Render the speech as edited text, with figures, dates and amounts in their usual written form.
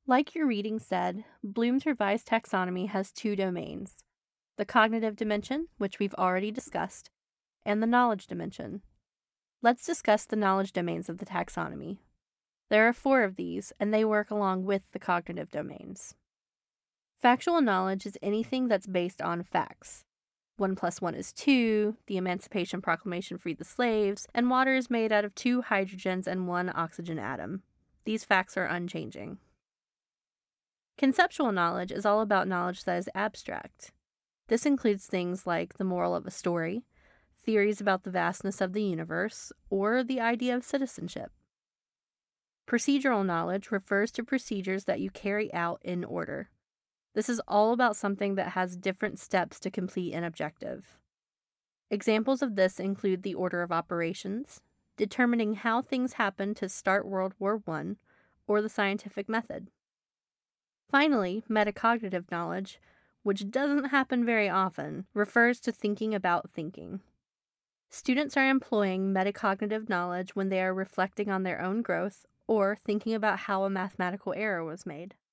Like your reading said, Bloom's revised taxonomy has two domains: the cognitive dimension, which we've already discussed, and the knowledge dimension. Let's discuss the knowledge domains of the taxonomy. There are four of these, and they work along with the cognitive domains. Factual knowledge is anything that's based on facts. 1 plus 1 is 2, the Emancipation Proclamation freed the slaves, and water is made out of 2 hydrogens and 1 oxygen atom. These facts are unchanging. Conceptual knowledge is all about knowledge that is abstract. This includes things like the moral of a story, theories about the vastness of the universe, or the idea of citizenship. Procedural knowledge refers to procedures that you carry out in order. This is all about something that has different steps to complete an objective. Examples of this include the order of operations, determining how things happen to start World War I, or the scientific method. Finally, metacognitive knowledge, which doesn't happen very often, refers to thinking about thinking. Students are employing metacognitive knowledge when they are reflecting on their own growth or thinking about how a mathematical error was made.